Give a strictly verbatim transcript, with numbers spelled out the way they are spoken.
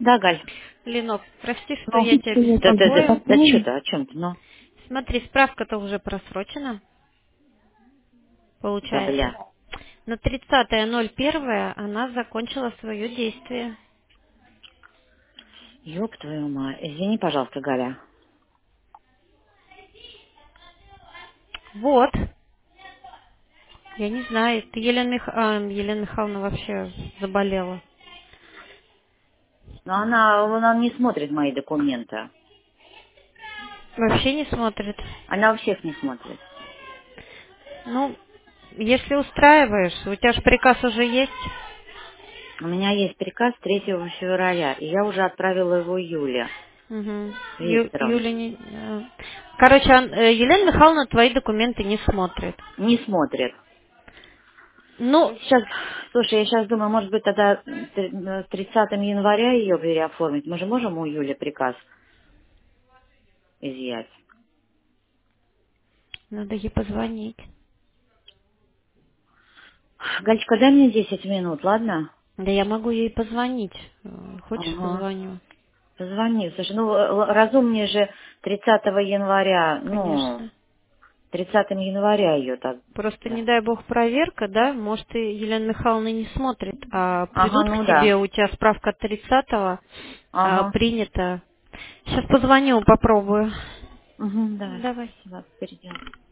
Да, Галь. Ленок, прости, что Ну, я тебя да, да, да, беспокою. да что ты, о чем ты, ну? Смотри, справка-то уже просрочена, Да, получается. бля. На тридцатое ноль первое она закончила свое действие. Ёб твою мать. Извини, пожалуйста, Галя. Вот. Я не знаю, ты Елена, Мих... а, Елена Михайловна вообще заболела. Но она, она не смотрит мои документы. Вообще не смотрит. Она у всех не смотрит. Ну, если устраиваешь, у тебя же приказ уже есть. У меня есть приказ третьего февраля, и я уже отправила его Юле Угу. Ю- Викторовне. Юля не... э, Короче, Ан- э, Елена Михайловна твои документы не смотрит. Не смотрит. Ну, Я сейчас, слушай, я сейчас думаю, может быть, тогда т- тридцатого января ее переоформить. Мы же можем у Юли приказ изъять? надо ей позвонить. Галечка, дай мне десять минут, ладно? Да я могу ей позвонить. Э, Хочешь, Ага. позвоню? Позвони. Слушай, ну л- разумнее же тридцатого января, ну, Конечно. тридцатого января ее так. Просто Да. не дай бог проверка, да? Может, и Елена Михайловна не смотрит, а Ага, придут ну к тебе, да. у тебя справка от тридцатого, а, Ага. принята. Сейчас позвоню, попробую. Угу, давай. Давай. Спасибо. Перейдем.